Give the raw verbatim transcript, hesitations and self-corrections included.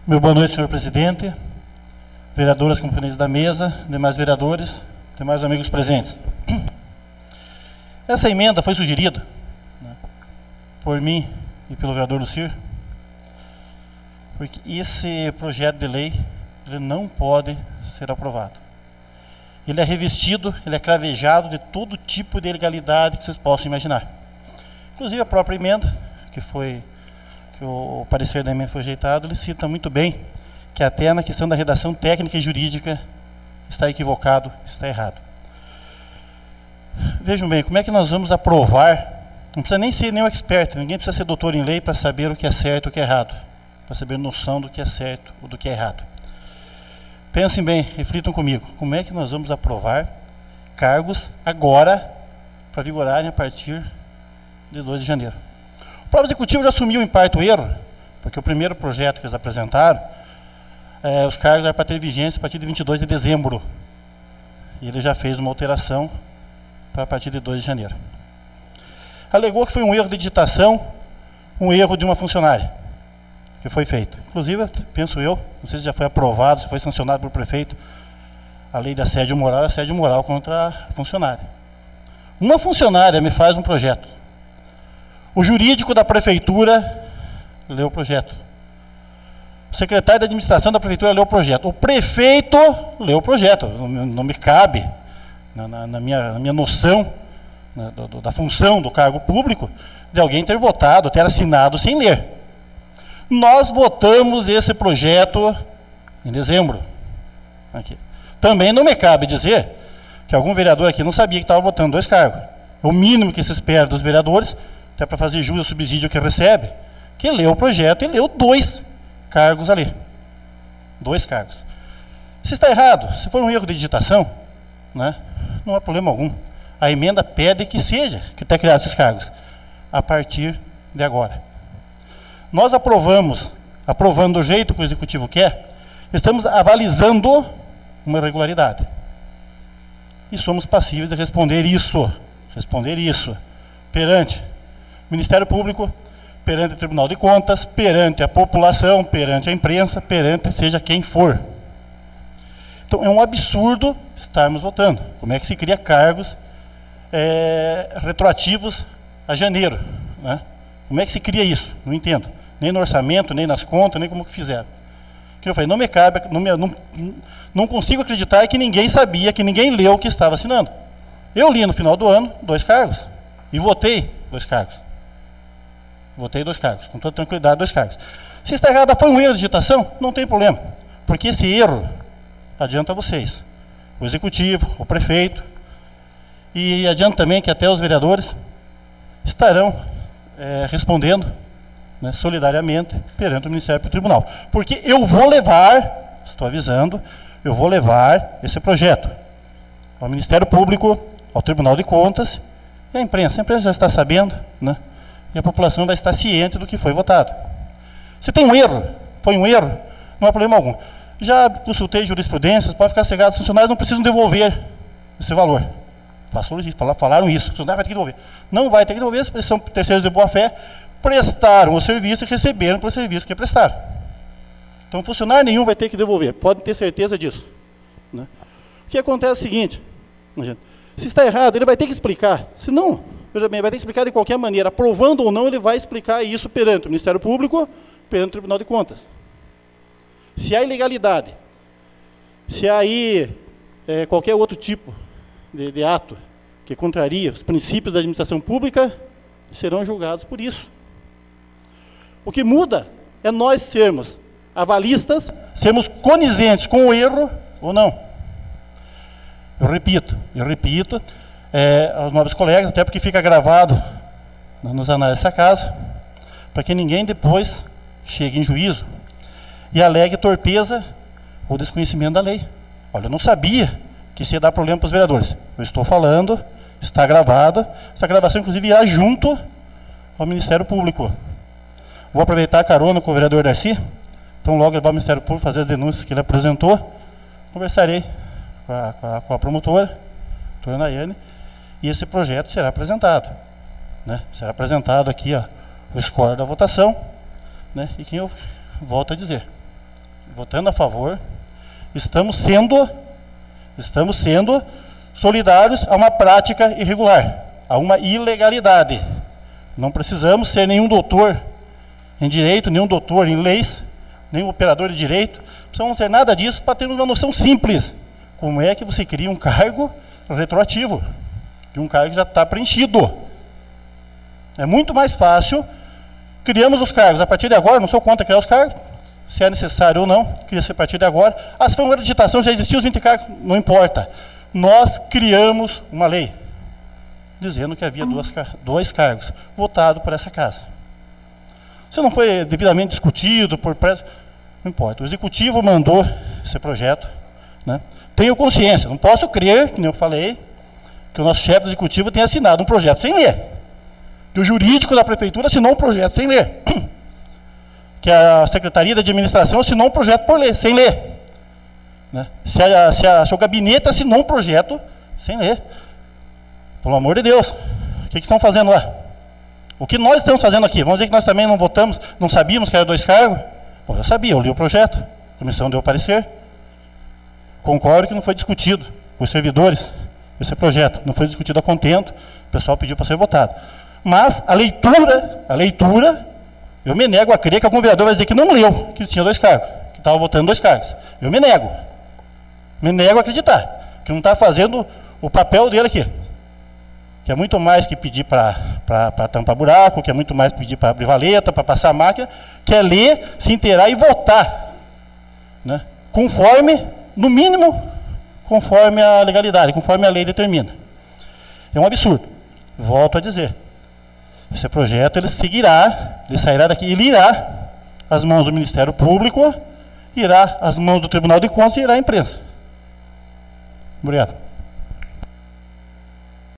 Meu boa noite, senhor presidente, vereadoras, componentes da mesa, demais vereadores, demais amigos presentes. Essa emenda foi sugerida, né, por mim e pelo vereador Lucir, porque esse projeto de lei ele não pode ser aprovado. Ele é revestido, ele é cravejado de todo tipo de ilegalidade que vocês possam imaginar. Inclusive a própria emenda, que foi que o parecer da emenda foi rejeitado, ele cita muito bem que até na questão da redação técnica e jurídica está equivocado, está errado. Vejam bem, como é que nós vamos aprovar? Não precisa nem ser nenhum expert, ninguém precisa ser doutor em lei para saber o que é certo e o que é errado, para saber noção do que é certo ou do que é errado. Pensem bem, reflitam comigo, como é que nós vamos aprovar cargos agora para vigorarem a partir de dois de janeiro? O próprio executivo já assumiu em parte o erro, porque o primeiro projeto que eles apresentaram, é, os cargos eram para ter vigência a partir de vinte e dois de dezembro. E ele já fez uma alteração para a partir de dois de janeiro. Alegou que foi um erro de digitação, um erro de uma funcionária, que foi feito. Inclusive, penso eu, não sei se já foi aprovado, se foi sancionado pelo prefeito, a lei de assédio moral é assédio moral contra a funcionária. Uma funcionária me faz um projeto. O jurídico da prefeitura leu o projeto. O secretário da administração da prefeitura leu o projeto. O prefeito leu o projeto. Não, não me cabe, na, na, na, minha, na minha noção, né, do, do, da função do cargo público, de alguém ter votado, ter assinado sem ler. Nós votamos esse projeto em dezembro. Aqui. Também não me cabe dizer que algum vereador aqui não sabia que estava votando dois cargos. O mínimo que se espera dos vereadores, até para fazer jus ao subsídio que recebe, que leu o projeto e leu dois cargos ali. Dois cargos. Se está errado, se for um erro de digitação, né, não há problema algum. A emenda pede que seja, que tenha criado esses cargos, a partir de agora. Nós aprovamos, aprovando do jeito que o executivo quer, estamos avalizando uma irregularidade. E somos passíveis de responder isso, responder isso, perante o Ministério Público, perante o Tribunal de Contas, perante a população, perante a imprensa, perante seja quem for. Então é um absurdo estarmos votando. Como é que se cria cargos é, retroativos a janeiro, né? Como é que se cria isso? Não entendo. Nem no orçamento, nem nas contas, nem como que fizeram. Que eu falei, não me cabe, não, me, não, não consigo acreditar que ninguém sabia, que ninguém leu o que estava assinando. Eu li no final do ano dois cargos e votei dois cargos. Votei dois cargos, com toda tranquilidade, dois cargos. Se está errada, foi um erro de digitação, não tem problema. Porque esse erro adianta a vocês. O executivo, o prefeito, e adianta também que até os vereadores estarão é, respondendo, né, solidariamente perante o Ministério e o Tribunal. Porque eu vou levar, estou avisando, eu vou levar esse projeto ao Ministério Público, ao Tribunal de Contas e à imprensa. A imprensa já está sabendo, né? E a população vai estar ciente do que foi votado. Se tem um erro, foi um erro, não há problema algum. Já consultei jurisprudências, pode ficar cegado, os funcionários não precisam devolver esse valor. Falaram isso, o funcionário vai ter que devolver. Não vai ter que devolver, eles são terceiros de boa-fé, prestaram o serviço e receberam pelo serviço que prestaram. Então, funcionário nenhum vai ter que devolver, pode ter certeza disso. Né? O que acontece é o seguinte, gente, se está errado, ele vai ter que explicar, se não... Veja bem, vai ter que explicar de qualquer maneira, aprovando ou não, ele vai explicar isso perante o Ministério Público, perante o Tribunal de Contas. Se há ilegalidade, se há aí é, qualquer outro tipo de, de ato que contraria os princípios da administração pública, serão julgados por isso. O que muda é nós sermos avalistas, sermos conizentes com o erro ou não. Eu repito, eu repito, É, aos nobres colegas, até porque fica gravado nos anais dessa casa, para que ninguém depois chegue em juízo e alegue torpeza ou desconhecimento da lei. Olha, eu não sabia que isso ia dar problema para os vereadores. Eu estou falando, está gravado, essa gravação inclusive irá junto ao Ministério Público. Vou aproveitar a carona com o vereador Darcy, então logo levar ao Ministério Público fazer as denúncias que ele apresentou, conversarei com a, com a, com a promotora, a doutora Nayane, e esse projeto será apresentado. Né? Será apresentado aqui ó, o score da votação, né? E quem eu volto a dizer, votando a favor, estamos sendo, estamos sendo solidários a uma prática irregular, a uma ilegalidade. Não precisamos ser nenhum doutor em direito, nenhum doutor em leis, nenhum operador de direito, não precisamos ser nada disso para ter uma noção simples. Como é que você cria um cargo retroativo? De um cargo que já está preenchido. É muito mais fácil. Criamos os cargos a partir de agora, não sou contra criar os cargos, se é necessário ou não, cria-se a partir de agora. Ah, se foi uma digitação, já existiam os vinte cargos, não importa. Nós criamos uma lei, dizendo que havia duas, dois cargos, votado por essa casa. Se não foi devidamente discutido, por não importa. O executivo mandou esse projeto, né? Tenho consciência, não posso crer, como eu falei, que o nosso chefe do executivo tenha assinado um projeto sem ler. Que o jurídico da prefeitura assinou um projeto sem ler. Que a Secretaria de Administração assinou um projeto por ler, sem ler. Né? Se, a, se, a, se o gabinete assinou um projeto sem ler. Pelo amor de Deus. O que, que estão fazendo lá? O que nós estamos fazendo aqui? Vamos dizer que nós também não votamos, não sabíamos que era dois cargos? Bom, eu sabia, eu li o projeto. A comissão deu parecer. Concordo que não foi discutido com os servidores esse projeto. Não foi discutido a contento. O pessoal pediu para ser votado. Mas a leitura, a leitura, eu me nego a crer que algum vereador vai dizer que não leu, que tinha dois cargos, que estava votando dois cargos. Eu me nego. Me nego a acreditar, que não está fazendo o papel dele aqui. Que é muito mais que pedir para tampar buraco, que é muito mais pedir para abrir valeta, para passar a máquina, que é ler, se inteirar e votar. Né? Conforme, no mínimo, conforme a legalidade, conforme a lei determina. É um absurdo. Volto a dizer. Esse projeto ele seguirá, ele sairá daqui, ele irá às mãos do Ministério Público, irá às mãos do Tribunal de Contas e irá à imprensa. Obrigado.